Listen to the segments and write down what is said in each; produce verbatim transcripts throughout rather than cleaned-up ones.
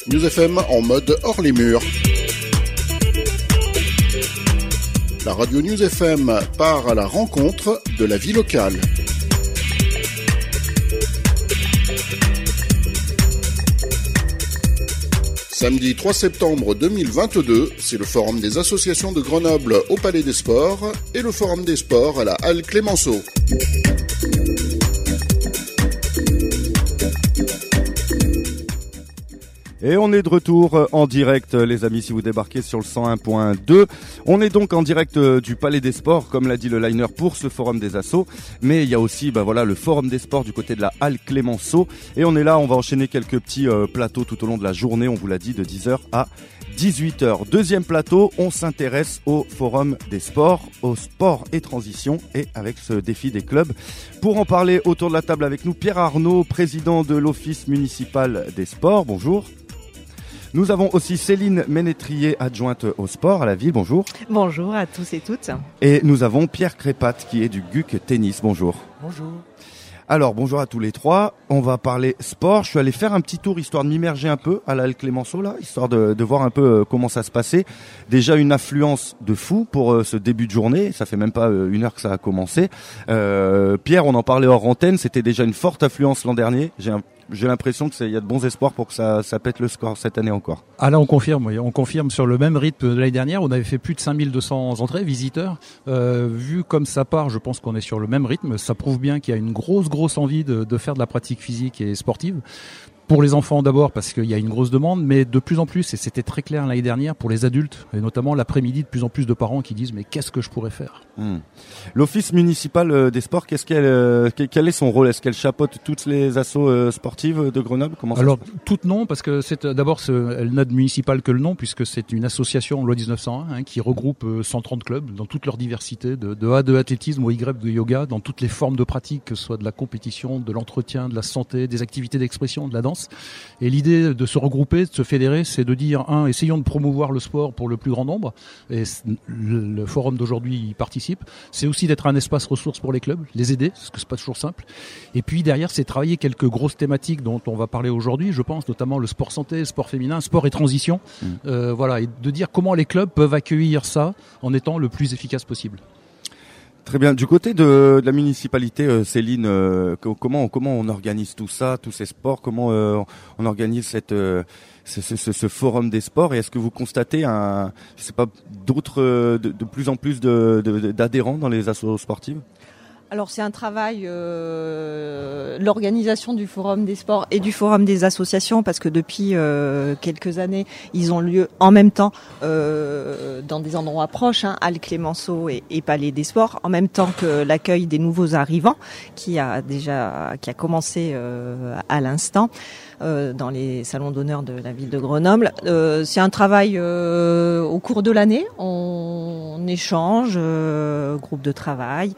News F M en mode hors les murs. La radio News F M part à la rencontre de la vie locale. Samedi trois septembre deux mille vingt-deux, c'est le Forum des associations de Grenoble au Palais des Sports et le Forum des Sports à la Halle Clémenceau. Et on est de retour en direct, les amis, si vous débarquez sur le cent un point deux. On est donc en direct du Palais des Sports, comme l'a dit le liner, pour ce forum des assos. Mais il y a aussi bah voilà, le forum des sports du côté de la Halle Clémenceau. Et on est là, on va enchaîner quelques petits euh, plateaux tout au long de la journée, on vous l'a dit, de dix heures à dix-huit heures. Deuxième plateau, on s'intéresse au forum des sports, au sport et transition, et avec ce défi des clubs. Pour en parler autour de la table avec nous, Pierre Arnaud, président de l'Office municipal des sports. Bonjour. Nous avons aussi Céline Ménétrier, adjointe au sport à la ville. Bonjour. Bonjour à tous et toutes. Et nous avavons Pierre Crépat qui est du G U C Tennis. Bonjour. Bonjour. Alors, bonjour à tous les trois. On va parler sport. Je suis allé faire un petit tour histoire de m'immerger un peu à la Halle Clémenceau, là, histoire de, de voir un peu comment ça se passait. Déjà une affluence de fou pour euh, ce début de journée. Ça fait même pas euh, une heure que ça a commencé. Euh, Pierre, on en parlait hors antenne. C'était déjà une forte affluence l'an dernier. J'ai un J'ai l'impression que c'est, il y a de bons espoirs pour que ça, ça pète le score cette année encore. Ah là, on confirme, oui. On confirme sur le même rythme de l'année dernière. On avait fait plus de cinq mille deux cents entrées, visiteurs. Euh, vu comme ça part, je pense qu'on est sur le même rythme. Ça prouve bien qu'il y a une grosse, grosse envie de, de faire de la pratique physique et sportive. Pour les enfants d'abord parce qu'il y a une grosse demande, mais de plus en plus, et c'était très clair l'année dernière, pour les adultes, et notamment l'après-midi, de plus en plus de parents qui disent « mais qu'est-ce que je pourrais faire ?» mmh. L'Office municipal des sports, qu'est-ce qu'elle, euh, quel est son rôle? Est-ce qu'elle chapeaute toutes les assos euh, sportives de Grenoble? Comment ça Alors, toutes non, parce que c'est d'abord, c'est, elle n'a de municipal que le nom, puisque c'est une association, loi dix-neuf cent un, hein, qui regroupe cent trente clubs dans toute leur diversité, de, de A de athlétisme au Y de yoga, dans toutes les formes de pratique, que ce soit de la compétition, de l'entretien, de la santé, des activités d'expression, de la danse. Et l'idée de se regrouper, de se fédérer, c'est de dire, un, essayons de promouvoir le sport pour le plus grand nombre, et le, le forum d'aujourd'hui y participe. C'est aussi d'être un espace ressource pour les clubs, les aider, parce que c'est pas toujours simple. Et puis derrière, c'est travailler quelques grosses thématiques dont on va parler aujourd'hui, je pense, notamment le sport santé, le sport féminin, sport et transition. Mmh. Euh, voilà, et de dire comment les clubs peuvent accueillir ça en étant le plus efficace possible. Très bien. Du côté de, de la municipalité, euh, Céline, euh, comment comment on organise tout ça, tous ces sports? Comment euh, on organise cette euh, ce, ce, ce forum des sports? Et est-ce que vous constatez un, je sais pas, d'autres de, de plus en plus de, de, d'adhérents dans les associations sportives? Alors c'est un travail, euh, l'organisation du Forum des sports et du Forum des associations, parce que depuis euh, quelques années, ils ont lieu en même temps euh, dans des endroits proches, hein, Halle Clémenceau et, et Palais des Sports, en même temps que l'accueil des nouveaux arrivants, qui a déjà qui a commencé euh, à l'instant. Euh, dans les salons d'honneur de la ville de Grenoble. Euh, c'est un travail euh, au cours de l'année. On, on échange, euh, groupe de travail.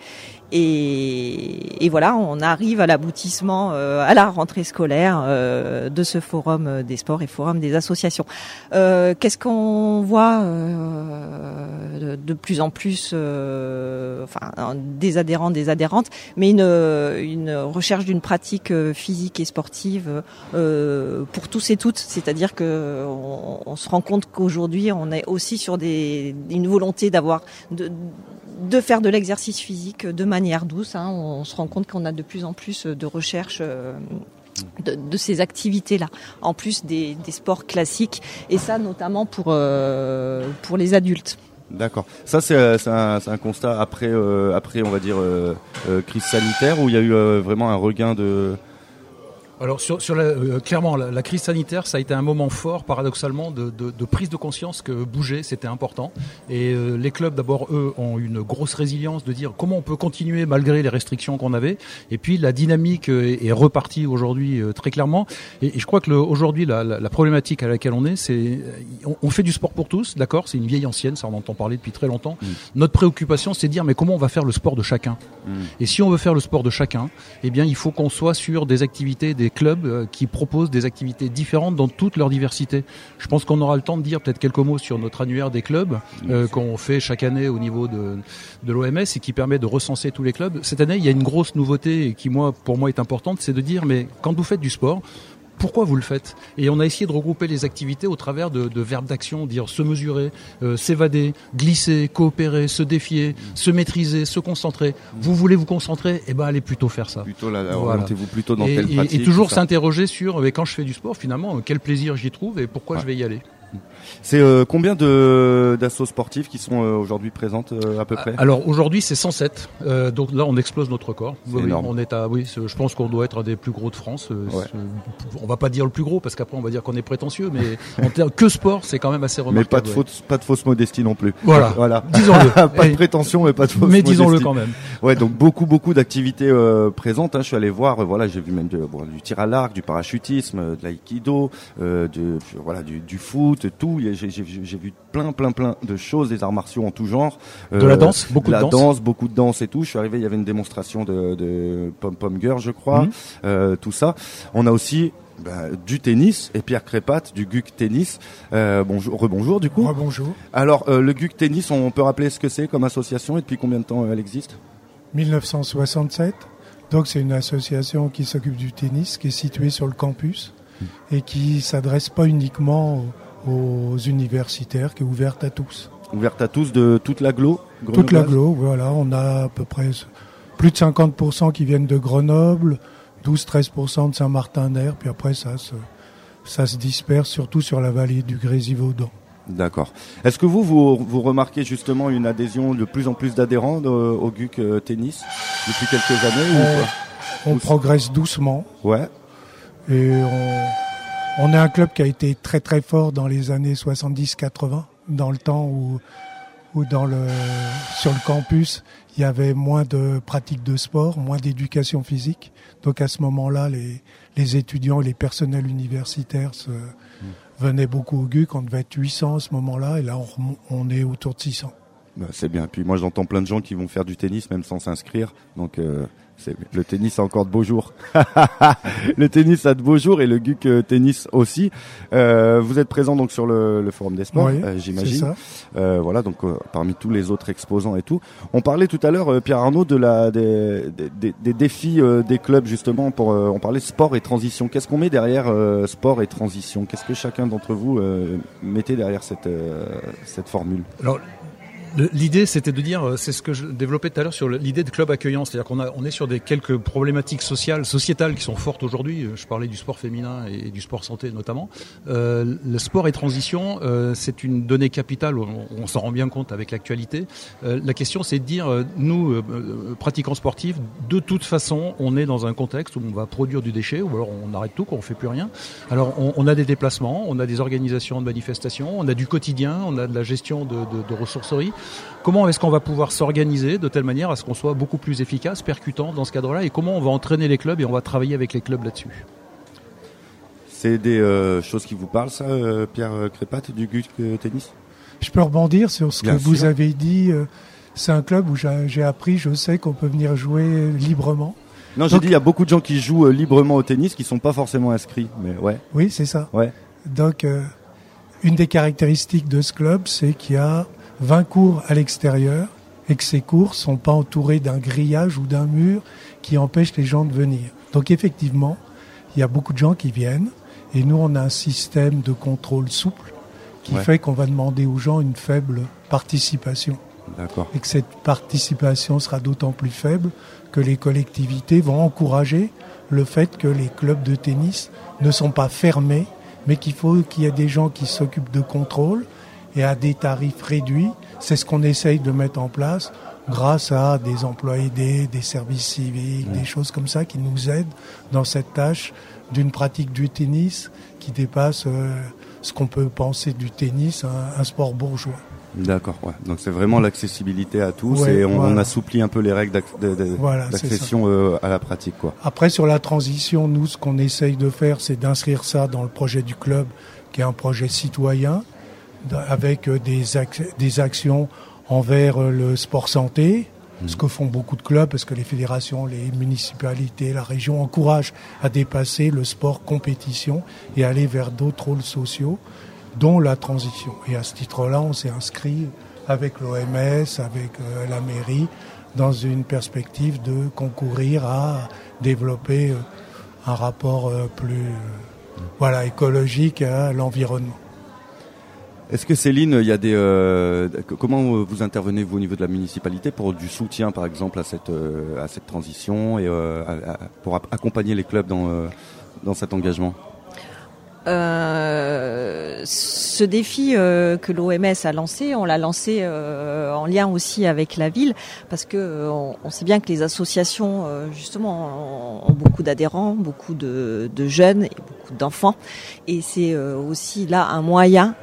Et, et voilà, on arrive à l'aboutissement, euh, à la rentrée scolaire euh, de ce forum des sports et forum des associations. Euh, qu'est-ce qu'on voit euh, de, de plus en plus, euh, enfin, des adhérents, des adhérentes, mais une, une recherche d'une pratique physique et sportive euh, pour tous et toutes. C'est-à-dire que on, on se rend compte qu'aujourd'hui, on est aussi sur des, une volonté d'avoir de, de faire de l'exercice physique de manière douce. Hein. On se rend compte qu'on a de plus en plus de recherche euh, de, de ces activités-là, en plus des, des sports classiques, et ça notamment pour, euh, pour les adultes. D'accord. Ça, c'est, c'est, un, c'est un constat après, euh, après, on va dire, euh, euh, crise sanitaire, où il y a eu euh, vraiment un regain de... Alors sur, sur la, euh, clairement la, la crise sanitaire, ça a été un moment fort paradoxalement de, de, de prise de conscience que bouger c'était important, et euh, les clubs d'abord eux ont une grosse résilience de dire comment on peut continuer malgré les restrictions qu'on avait, et puis la dynamique est, est repartie aujourd'hui euh, très clairement, et, et je crois que le, aujourd'hui la, la, la problématique à laquelle on est, c'est on, on fait du sport pour tous, d'accord, c'est une vieille ancienne, ça on entend parler depuis très longtemps. Mmh. Notre préoccupation c'est de dire mais comment on va faire le sport de chacun, mmh. Et si on veut faire le sport de chacun, eh bien il faut qu'on soit sur des activités, des clubs qui proposent des activités différentes dans toute leur diversité. Je pense qu'on aura le temps de dire peut-être quelques mots sur notre annuaire des clubs euh, qu'on fait chaque année au niveau de, de l'O M S et qui permet de recenser tous les clubs. Cette année, il y a une grosse nouveauté qui moi, pour moi est importante, c'est de dire mais quand vous faites du sport, pourquoi vous le faites? Et on a essayé de regrouper les activités au travers de, de verbes d'action, dire se mesurer, euh, s'évader, glisser, coopérer, se défier, mmh. se maîtriser, se concentrer. Mmh. Vous voulez vous concentrer? Eh ben, allez plutôt faire ça. Plutôt là, là voilà. Orientez-vous plutôt dans et, telle et, pratique. Et toujours s'interroger sur, mais quand je fais du sport, finalement, quel plaisir j'y trouve et pourquoi ouais. je vais y aller. C'est euh, combien de d'assos sportifs qui sont euh, aujourd'hui présentes euh, à peu près? Alors aujourd'hui c'est cent sept, euh, donc là on explose notre record. C'est oui, énorme. On est à, oui, je pense qu'on doit être un des plus gros de France. Euh, ouais. On va pas dire le plus gros parce qu'après on va dire qu'on est prétentieux, mais en termes que sport c'est quand même assez remarquable. Mais pas de ouais. faute, pas de fausse modestie non plus. Voilà, voilà. disons-le. Pas de prétention mais pas de fausse mais modestie. Mais disons-le quand même. Ouais, donc beaucoup beaucoup d'activités euh, présentes. Hein. Je suis allé voir, euh, voilà, j'ai vu même de, bon, du tir à l'arc, du parachutisme, euh, de l'aïkido, euh, de voilà du, du foot, tout. J'ai, j'ai, j'ai vu plein plein plein de choses, des arts martiaux en tout genre. Euh, de la danse, beaucoup de, de la danse. danse, beaucoup de danse et tout. Je suis arrivé, il y avait une démonstration de, de pom pom girl, je crois. Mmh. Euh, tout ça. On a aussi bah, du tennis et Pierre Crépat du G U C Tennis. Euh, bonjour, rebonjour du coup. Rebonjour. Alors euh, le G U C Tennis, on peut rappeler ce que c'est comme association et depuis combien de temps elle existe? dix-neuf cent soixante-sept. Donc c'est une association qui s'occupe du tennis, qui est située sur le campus mmh. et qui s'adresse pas uniquement aux universitaires, qui est ouverte à tous. Ouverte à tous de toute l'agglo? Toute l'agglo, voilà. On a à peu près plus de cinquante pour cent qui viennent de Grenoble, douze à treize pour cent de Saint-Martin-d'Air, puis après ça se, ça se disperse surtout sur la vallée du Grésivaudan. D'accord. Est-ce que vous, vous, vous remarquez justement une adhésion de plus en plus d'adhérents de, au G U C euh, Tennis depuis quelques années On, ou quoi on progresse doucement. Ouais. Et on, on est un club qui a été très très fort dans les années soixante-dix quatre-vingts, dans le temps où, où dans le, sur le campus, il y avait moins de pratiques de sport, moins d'éducation physique. Donc à ce moment-là, les, les étudiants et les personnels universitaires se, mmh. venaient beaucoup au G U C. On devait être huit cents à ce moment-là, et là on, on est autour de six cents. Bah, c'est bien. Puis moi j'entends plein de gens qui vont faire du tennis même sans s'inscrire. Donc euh, c'est, le tennis a encore de beaux jours. Le tennis a de beaux jours et le G U C Tennis aussi. Euh, vous êtes présent donc sur le, le Forum des Sports, oui, euh, j'imagine. C'est ça. Euh, voilà, donc euh, parmi tous les autres exposants et tout. On parlait tout à l'heure, euh, Pierre Arnaud, de la des, des, des, des défis euh, des clubs justement. Pour euh, on parlait sport et transition. Qu'est-ce qu'on met derrière euh, sport et transition? Qu'est-ce que chacun d'entre vous euh, mettez derrière cette euh, cette formule? Alors, l'idée, c'était de dire, c'est ce que je développais tout à l'heure sur l'idée de club accueillant, c'est-à-dire qu'on a, on est sur des quelques problématiques sociales, sociétales qui sont fortes aujourd'hui. Je parlais du sport féminin et du sport santé notamment. Euh, le sport et transition, euh, c'est une donnée capitale. On, on s'en rend bien compte avec l'actualité. Euh, la question, c'est de dire, euh, nous, euh, pratiquants sportifs, de toute façon, on est dans un contexte où on va produire du déchet, ou alors on arrête tout, qu'on fait plus rien. Alors, on, on a des déplacements, on a des organisations de manifestations, on a du quotidien, on a de la gestion de, de, de ressourcerie. Comment est-ce qu'on va pouvoir s'organiser de telle manière à ce qu'on soit beaucoup plus efficace, percutant dans ce cadre-là, et comment on va entraîner les clubs et on va travailler avec les clubs là-dessus? C'est des euh, choses qui vous parlent, ça, euh, Pierre Crépat du G U C Tennis? Je peux rebondir sur ce Bien que sûr. vous avez dit. C'est un club où j'ai, j'ai appris, je sais qu'on peut venir jouer librement. Non, j'ai Donc, dit il y a beaucoup de gens qui jouent euh, librement au tennis qui sont pas forcément inscrits, mais ouais. Oui, c'est ça. Ouais. Donc, euh, une des caractéristiques de ce club, c'est qu'il y a vingt cours à l'extérieur et que ces cours sont pas entourés d'un grillage ou d'un mur qui empêche les gens de venir. Donc effectivement, il y a beaucoup de gens qui viennent et nous on a un système de contrôle souple qui ouais. fait qu'on va demander aux gens une faible participation. D'accord. Et que cette participation sera d'autant plus faible que les collectivités vont encourager le fait que les clubs de tennis ne sont pas fermés, mais qu'il faut qu'il y ait des gens qui s'occupent de contrôle et à des tarifs réduits. C'est ce qu'on essaye de mettre en place grâce à des emplois aidés, des services civiques, mmh. des choses comme ça qui nous aident dans cette tâche d'une pratique du tennis qui dépasse euh, ce qu'on peut penser du tennis, un, un sport bourgeois. D'accord, ouais. Donc c'est vraiment l'accessibilité à tous ouais, et on, voilà. on assouplit un peu les règles d'ac- de, de, voilà, d'accession euh, à la pratique, quoi. Après, sur la transition, nous, ce qu'on essaye de faire, c'est d'inscrire ça dans le projet du club, qui est un projet citoyen, avec des, ac- des actions envers le sport santé, mmh. ce que font beaucoup de clubs, parce que les fédérations, les municipalités, la région encouragent à dépasser le sport compétition et aller vers d'autres rôles sociaux, dont la transition. Et à ce titre-là, on s'est inscrit avec l'O M S, avec euh, la mairie, dans une perspective de concourir à développer euh, un rapport euh, plus, voilà, écologique à l'environnement. Est-ce que Céline, il y a des euh, comment vous intervenez vous au niveau de la municipalité pour du soutien par exemple à cette euh, à cette transition et euh, à, à, pour accompagner les clubs dans euh, dans cet engagement? Euh, ce défi euh, que l'O M S a lancé, on l'a lancé euh, en lien aussi avec la ville, parce que euh, on, on sait bien que les associations euh, justement ont, ont beaucoup d'adhérents, beaucoup de, de jeunes et beaucoup d'enfants, et c'est euh, aussi là un moyen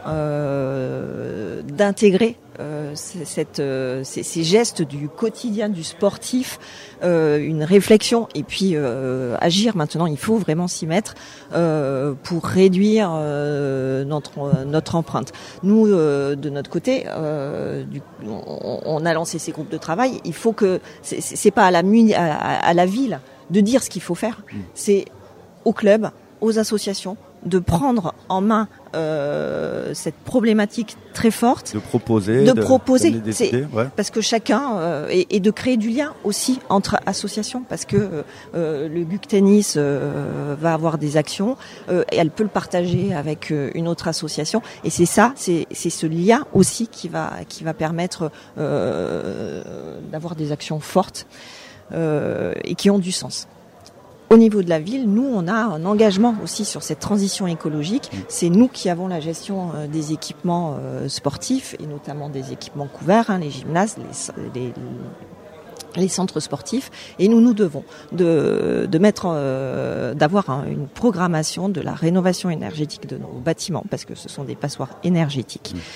euh, d'intégrer Euh, cette, euh, ces, ces gestes du quotidien du sportif, euh, une réflexion et puis euh, agir. Maintenant, il faut vraiment s'y mettre euh, pour réduire euh, notre notre empreinte. Nous, euh, de notre côté, euh, du, on, on a lancé ces groupes de travail. Il faut que c'est, c'est pas à la muni, à, à la ville de dire ce qu'il faut faire. C'est aux clubs, aux associations de prendre en main euh, cette problématique très forte, de proposer, de, de proposer, des c'est, idées, ouais. Parce que chacun euh, et, et de créer du lien aussi entre associations, parce que euh, le G U C Tennis euh, va avoir des actions euh, et elle peut le partager avec euh, une autre association, et c'est ça, c'est, c'est ce lien aussi qui va qui va permettre euh, d'avoir des actions fortes euh, et qui ont du sens. Au niveau de la ville, nous, on a un engagement aussi sur cette transition écologique. C'est nous qui avons la gestion euh, des équipements euh, sportifs, et notamment des équipements couverts, hein, les gymnases, les, les, les centres sportifs. Et nous, nous devons de, de mettre, euh, d'avoir un, une programmation de la rénovation énergétique de nos bâtiments, parce que ce sont des passoires énergétiques. Mmh.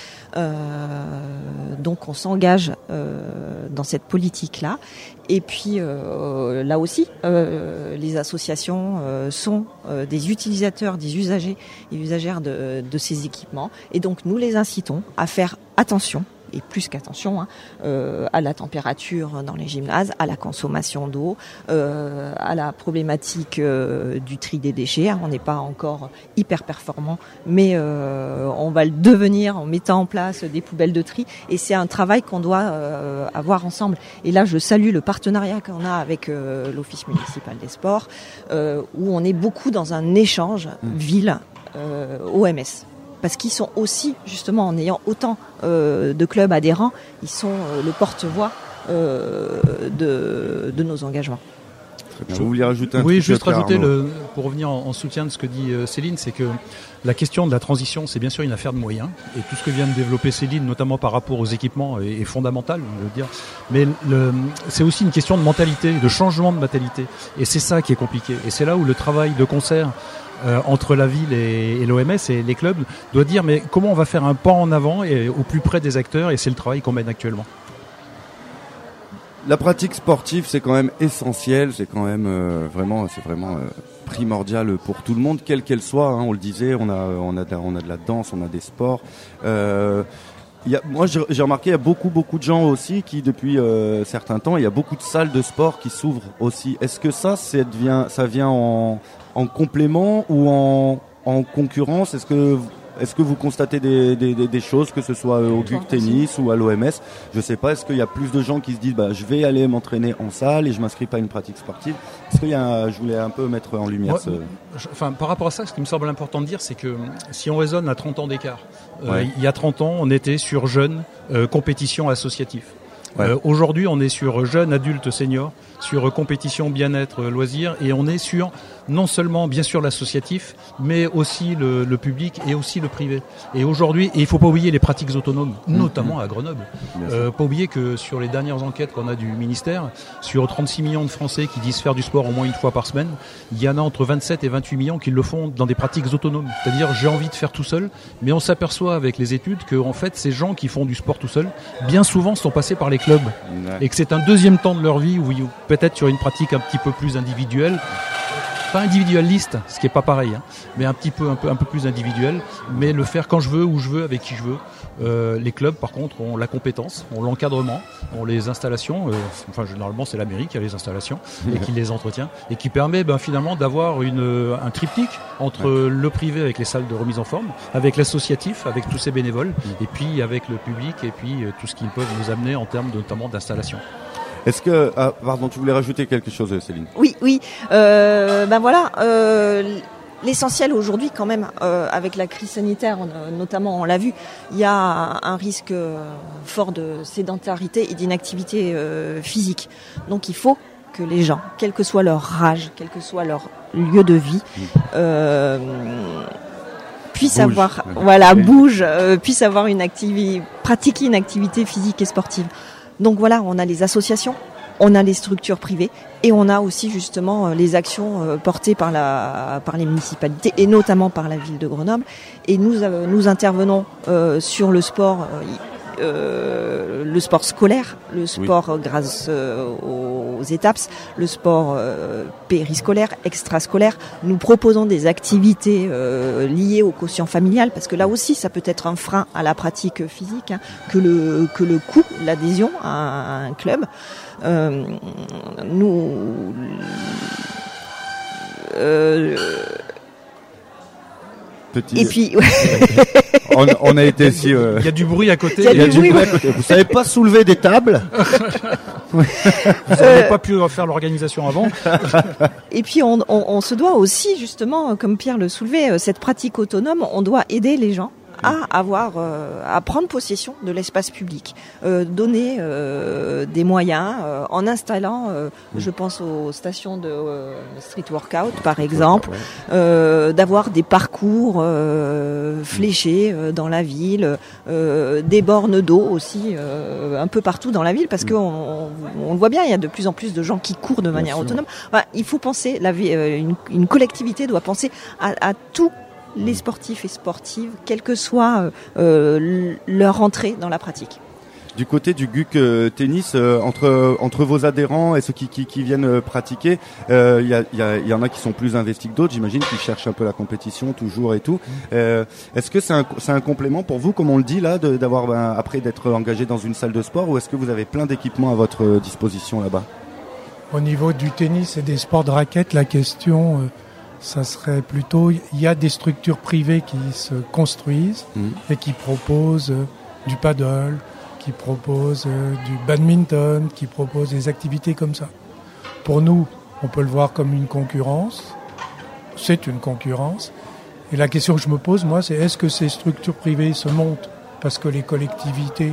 Euh, donc on s'engage euh, dans cette politique-là. Et puis euh, là aussi, euh, les associations euh, sont euh, des utilisateurs, des usagers et usagères de, de ces équipements. Et donc nous les incitons à faire attention, et plus qu'attention, hein, euh, à la température dans les gymnases, à la consommation d'eau, euh, à la problématique euh, du tri des déchets. On n'est pas encore hyper performant, mais euh, on va le devenir en mettant en place des poubelles de tri. Et c'est un travail qu'on doit euh, avoir ensemble. Et là, je salue le partenariat qu'on a avec euh, l'Office municipal des sports, euh, où on est beaucoup dans un échange ville euh, O M S. Parce qu'ils sont aussi, justement, en ayant autant euh, de clubs adhérents, ils sont euh, le porte-voix euh, de, de nos engagements. Très bien. Vous vouliez rajouter un oui, truc? Oui, juste rajouter, le, pour revenir en, en soutien de ce que dit euh, Céline, c'est que la question de la transition, c'est bien sûr une affaire de moyens. Et tout ce que vient de développer Céline, notamment par rapport aux équipements, est, est fondamental, je veux dire. Mais le, c'est aussi une question de mentalité, de changement de mentalité. Et c'est ça qui est compliqué. Et c'est là où le travail de concert Euh, entre la ville et, et l'O M S et les clubs doit dire mais comment on va faire un pas en avant et au plus près des acteurs, et c'est le travail qu'on mène actuellement. La pratique sportive, c'est quand même essentiel, c'est quand même euh, vraiment, c'est vraiment euh, primordial pour tout le monde, quelle qu'elle soit. Hein, on le disait, on a, on a, de, on a de la danse, on a des sports. Euh, Il y a, moi, j'ai, j'ai remarqué, il y a beaucoup, beaucoup de gens aussi qui, depuis euh, certains temps, il y a beaucoup de salles de sport qui s'ouvrent aussi. Est-ce que ça, ça devient, ça vient en, en complément ou en, en concurrence? Est-ce que, est-ce que vous constatez des, des, des, des choses, que ce soit au G U C Tennis ou à l'O M S? Je sais pas. Est-ce qu'il y a plus de gens qui se disent, bah, je vais aller m'entraîner en salle et je m'inscris pas à une pratique sportive? Est-ce qu'il y a, je voulais un peu mettre en lumière. Moi, ce... je, enfin, par rapport à ça, ce qui me semble important de dire, c'est que si on raisonne à trente ans d'écart, ouais. euh, il y a trente ans, on était sur jeunes euh, compétition associative. Ouais. Euh, aujourd'hui, on est sur jeunes adultes seniors, sur euh, compétition bien-être, euh, loisirs, et on est sur non seulement bien sûr l'associatif, mais aussi le, le public et aussi le privé. Et aujourd'hui, et il faut pas oublier les pratiques autonomes, mmh. notamment à Grenoble. Euh, pas oublier que sur les dernières enquêtes qu'on a du ministère, sur trente-six millions de Français qui disent faire du sport au moins une fois par semaine, il y en a entre vingt-sept et vingt-huit millions qui le font dans des pratiques autonomes. C'est-à-dire, j'ai envie de faire tout seul, mais on s'aperçoit avec les études que en fait, ces gens qui font du sport tout seul, bien souvent sont passés par les clubs. Ouais. Et que c'est un deuxième temps de leur vie où peut-être sur une pratique un petit peu plus individuelle, pas individualiste, ce qui est pas pareil, hein, mais un petit peu, un peu, un peu plus individuel, mais le faire quand je veux, où je veux, avec qui je veux. Euh, les clubs, par contre, ont la compétence, ont l'encadrement, ont les installations. Euh, enfin, généralement, c'est la mairie qui a les installations et qui les entretient et qui permet, ben, finalement, d'avoir une, un triptyque entre ouais. le privé avec les salles de remise en forme, avec l'associatif, avec tous ces bénévoles, mmh. et puis avec le public et puis euh, tout ce qu'ils peuvent nous amener en termes de, notamment d'installation. Est-ce que, ah, pardon, tu voulais rajouter quelque chose, Céline? Oui, oui. Euh, ben voilà. Euh, L'essentiel aujourd'hui, quand même, euh, avec la crise sanitaire, on, notamment, on l'a vu, il y a un risque euh, fort de sédentarité et d'inactivité euh, physique. Donc, il faut que les gens, quel que soit leur âge, quel que soit leur lieu de vie, euh, puissent bouge. avoir, voilà, oui. bouge, euh, puissent avoir une activité, pratiquer une activité physique et sportive. Donc voilà, on a les associations, on a les structures privées et on a aussi justement les actions portées par la par les municipalités et notamment par la ville de Grenoble. Et nous euh, nous intervenons euh, sur le sport, euh, le sport scolaire, le sport oui. grâce euh, aux étapes, le sport euh, périscolaire, extrascolaire. Nous proposons des activités euh, liées au quotient familial parce que là aussi ça peut être un frein à la pratique physique hein, que le que le coût, l'adhésion à un club. Euh, nous euh, Petit... et puis ouais. on, on a été si euh... il y a du bruit à côté. Il y a, il y a du, du bruit à côté. Vous savez pas soulever des tables. Vous n'avez euh... pas pu faire l'organisation avant. Et puis on, on, on se doit aussi justement, comme Pierre le soulevait, cette pratique autonome. On doit aider les gens à avoir, euh, à prendre possession de l'espace public, euh, donner euh, des moyens euh, en installant, euh, mmh. je pense aux stations de euh, street workout par exemple, euh, d'avoir des parcours euh, fléchés euh, dans la ville, euh, des bornes d'eau aussi euh, un peu partout dans la ville parce que on, on le voit bien, il y a de plus en plus de gens qui courent de manière autonome. Enfin, il faut penser, la vie, euh, une, une collectivité doit penser à, à tout. Les sportifs et sportives, quelle que soit euh, leur entrée dans la pratique. Du côté du G U C euh, tennis, euh, entre entre vos adhérents et ceux qui qui, qui viennent euh, pratiquer, il euh, y, a, y, a, y en a qui sont plus investis que d'autres, j'imagine, qui cherchent un peu la compétition toujours et tout. Euh, est-ce que c'est un c'est un complément pour vous, comme on le dit là, de, d'avoir ben, après d'être engagé dans une salle de sport, ou est-ce que vous avez plein d'équipements à votre disposition là-bas? Au niveau du tennis et des sports de raquettes, la question euh, ça serait plutôt, il y a des structures privées qui se construisent mmh. et qui proposent euh, du paddle, qui proposent euh, du badminton, qui proposent des activités comme ça. Pour nous, on peut le voir comme une concurrence. C'est une concurrence. Et la question que je me pose, moi, c'est est-ce que ces structures privées se montent parce que les collectivités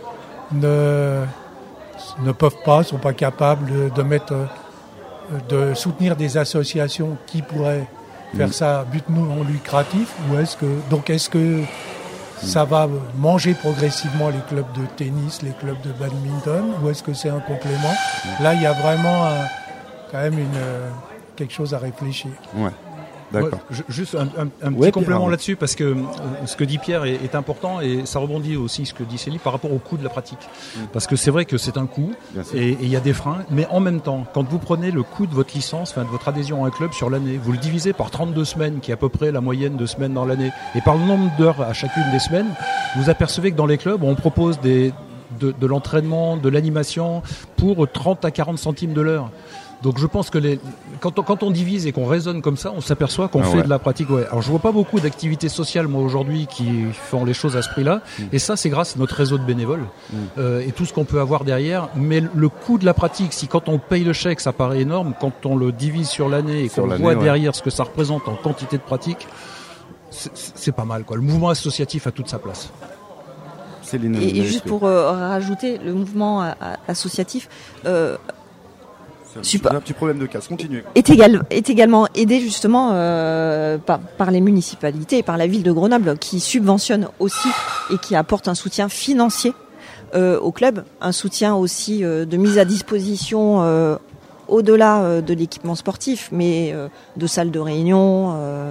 ne, ne peuvent pas, sont pas capables de, de mettre... Euh, de soutenir des associations qui pourraient faire mmh. ça à but non lucratif, ou est-ce que donc est-ce que mmh. ça va manger progressivement les clubs de tennis, les clubs de badminton, ou est-ce que c'est un complément? mmh. Là, il y a vraiment un, quand même une quelque chose à réfléchir. Ouais. D'accord. Ouais, juste un, un, un petit ouais, complément Pierre, là-dessus, parce que euh, ce que dit Pierre est, est important, et ça rebondit aussi ce que dit Céline par rapport au coût de la pratique. Mmh. Parce que c'est vrai que c'est un coût, et il y a des freins, mais en même temps, quand vous prenez le coût de votre licence, enfin de votre adhésion à un club sur l'année, vous le divisez par trente-deux semaines, qui est à peu près la moyenne de semaines dans l'année, et par le nombre d'heures à chacune des semaines, vous apercevez que dans les clubs, on propose des, de, de l'entraînement, de l'animation pour trente à quarante centimes de l'heure. Donc je pense que les, quand, on, quand on divise et qu'on raisonne comme ça, on s'aperçoit qu'on ah fait ouais. de la pratique. Ouais. Alors je vois pas beaucoup d'activités sociales moi aujourd'hui qui font les choses à ce prix-là. Mmh. Et ça c'est grâce à notre réseau de bénévoles mmh. euh, et tout ce qu'on peut avoir derrière. Mais le coût de la pratique, si quand on paye le chèque ça paraît énorme, quand on le divise sur l'année et sur qu'on l'année, voit ouais. derrière ce que ça représente en quantité de pratique, c'est, c'est pas mal quoi. Le mouvement associatif a toute sa place. Céline, et, et juste pour euh, rajouter le mouvement a, a, associatif. Euh, Super. Un petit problème de casse, continuez. Est, égal, est également aidé justement euh, par, par les municipalités et par la ville de Grenoble qui subventionne aussi et qui apporte un soutien financier euh, au club, un soutien aussi euh, de mise à disposition euh, au-delà euh, de l'équipement sportif, mais euh, de salles de réunion euh,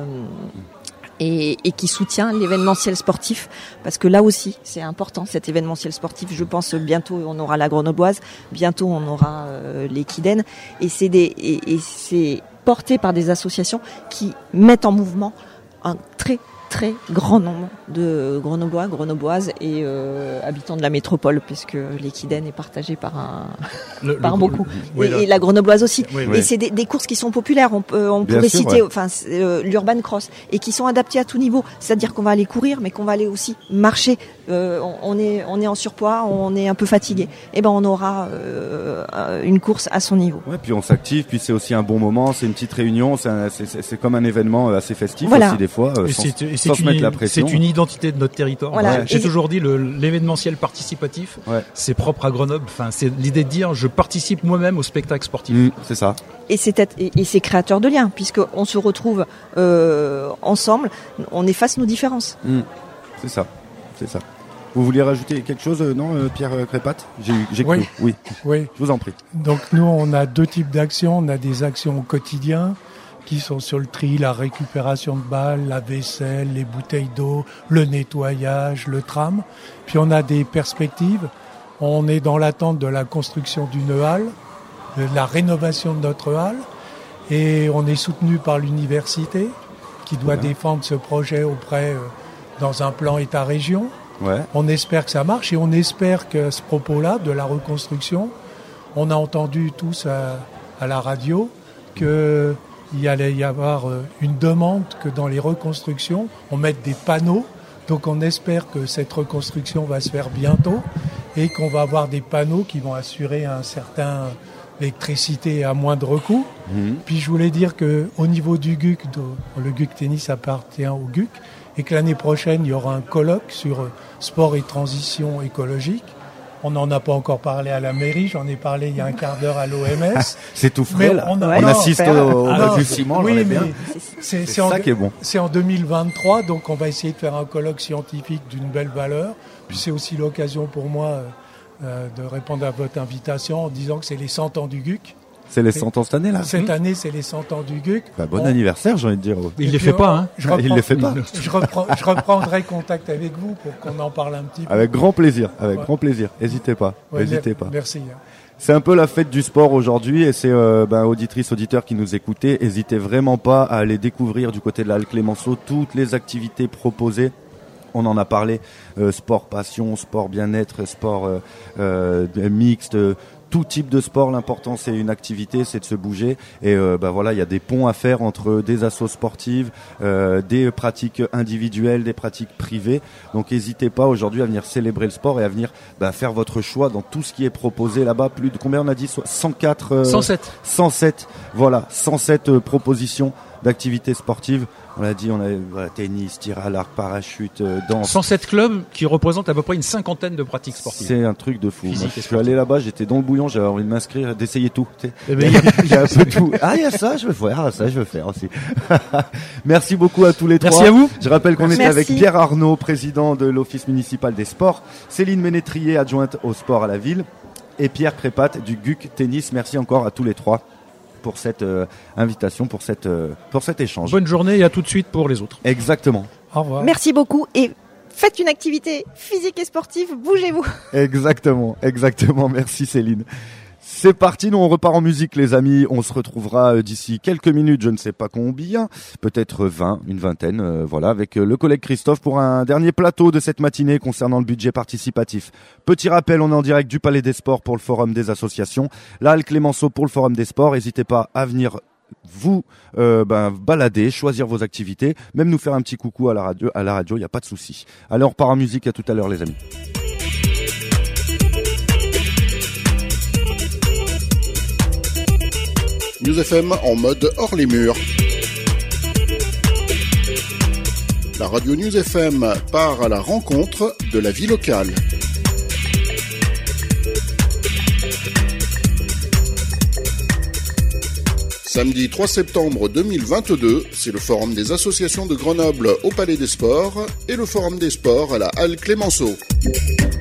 et, et qui soutient l'événementiel sportif, parce que là aussi c'est important cet événementiel sportif. Je pense bientôt on aura la Grenobloise, bientôt on aura euh, les Kiden, et c'est des et, et c'est porté par des associations qui mettent en mouvement un très très grand nombre de Grenoblois, Grenobloises et euh, habitants de la métropole, puisque l'Équidène est partagé par un le, par le, beaucoup. Oui, et, là, et la Grenobloise aussi. Oui, et oui. c'est des, des courses qui sont populaires. On, peut, on pourrait sûr, citer, ouais. enfin, euh, l'urban cross, et qui sont adaptées à tout niveau. C'est-à-dire qu'on va aller courir, mais qu'on va aller aussi marcher. Euh, on, on est on est en surpoids, on est un peu fatigué. Et ben on aura euh, une course à son niveau. Ouais, puis on s'active, puis c'est aussi un bon moment, c'est une petite réunion, c'est, un, c'est, c'est, c'est comme un événement assez festif voilà. aussi des fois, euh, et sans, c'est, et sans c'est se mettre la pression. C'est une identité de notre territoire. Voilà. Ouais. J'ai et toujours dit le, l'événementiel participatif, ouais. c'est propre à Grenoble. Enfin, c'est l'idée de dire je participe moi-même au spectacle sportif. Mmh, c'est ça. Et c'est, et, et c'est créateur de liens, puisqu'on se retrouve euh, ensemble, on efface nos différences. Mmh, c'est ça, c'est ça. Vous vouliez rajouter quelque chose, non, Pierre Crépat ? J'ai, j'ai cru. Oui. oui. Oui. Je vous en prie. Donc nous, on a deux types d'actions. On a des actions au quotidien qui sont sur le tri, la récupération de balles, la vaisselle, les bouteilles d'eau, le nettoyage, le tram. Puis on a des perspectives. On est dans l'attente de la construction d'une halle, de la rénovation de notre halle. Et on est soutenu par l'université qui doit voilà. défendre ce projet auprès, euh, dans un plan État-région. Ouais. On espère que ça marche et on espère que ce propos-là de la reconstruction, on a entendu tous à, à la radio qu'il y allait y avoir une demande que dans les reconstructions, on mette des panneaux. Donc on espère que cette reconstruction va se faire bientôt et qu'on va avoir des panneaux qui vont assurer un certain électricité à moindre coût. Mmh. Puis je voulais dire qu'au niveau du G U C, le G U C Tennis appartient au G U C, et que l'année prochaine, il y aura un colloque sur sport et transition écologique. On n'en a pas encore parlé à la mairie, j'en ai parlé il y a un quart d'heure à l'O M S. C'est tout frais, là. On, a, on non, assiste au balbutiement, oui, bien. C'est, c'est, c'est c'est ça en, qui est bon. C'est en deux mille vingt-trois, donc on va essayer de faire un colloque scientifique d'une belle valeur. Puis c'est aussi l'occasion pour moi euh, de répondre à votre invitation en disant que c'est les cent ans du G U C. C'est les cent ans cette année, là. Cette année, c'est les cent ans du G U C. Bah, bon on... anniversaire, j'ai envie de dire. Il ne les fait pas, hein. Je reprends... Il les fait pas. Je, reprends... je reprendrai contact avec vous pour qu'on en parle un petit peu. Avec grand plaisir, avec ouais. grand plaisir. N'hésitez pas, ouais, n'hésitez pas. Merci. C'est un peu la fête du sport aujourd'hui et c'est euh, ben, auditrices, auditeurs qui nous écoutez. N'hésitez vraiment pas à aller découvrir du côté de la Halle Clémenceau toutes les activités proposées. On en a parlé, euh, sport passion, sport bien-être, sport euh, euh, mixte, euh, tout type de sport. L'important c'est une activité, c'est de se bouger et euh, bah voilà, il y a des ponts à faire entre des assos sportives, euh, des pratiques individuelles, des pratiques privées. Donc n'hésitez pas aujourd'hui à venir célébrer le sport et à venir bah, faire votre choix dans tout ce qui est proposé là-bas. Plus de combien on a dit cent quatre euh, cent sept cent sept voilà, cent sept euh, propositions d'activités sportives. On l'a dit, on a voilà, tennis, tir à l'arc, parachute, euh, danse. cent sept clubs qui représentent à peu près une cinquantaine de pratiques sportives. C'est un truc de fou. Moi, je suis allé là-bas, j'étais dans le bouillon, j'avais envie de m'inscrire, d'essayer tout. Eh ben, il y a un peu tout. Ah, il y a ça, je veux faire, ah, ça, je veux faire aussi. Merci beaucoup à tous les trois. Merci à vous. Je rappelle qu'on Merci. était avec Pierre Arnaud, président de l'Office municipal des sports, Céline Ménétrier, adjointe au sport à la ville, et Pierre Crépat du G U C Tennis. Merci encore à tous les trois pour cette euh, invitation, pour, cette, euh, pour cet échange. Bonne journée et à tout de suite pour les autres. Exactement. Au revoir. Merci beaucoup et faites une activité physique et sportive, bougez-vous. Exactement, exactement. Merci Céline. C'est parti, nous on repart en musique les amis, on se retrouvera d'ici quelques minutes, je ne sais pas combien, peut-être vingt, une vingtaine, euh, voilà, avec le collègue Christophe pour un dernier plateau de cette matinée concernant le budget participatif. Petit rappel, on est en direct du Palais des Sports pour le Forum des associations, la Halle Clémenceau pour le Forum des Sports, n'hésitez pas à venir vous euh, ben, balader, choisir vos activités, même nous faire un petit coucou à la radio, à la radio, il n'y a pas de souci. Allez, on repart en musique, à tout à l'heure les amis. News F M en mode hors les murs. La radio News F M part à la rencontre de la vie locale. Samedi trois septembre deux mille vingt-deux, c'est le Forum des associations de Grenoble au Palais des Sports et le Forum des Sports à la Halle Clémenceau.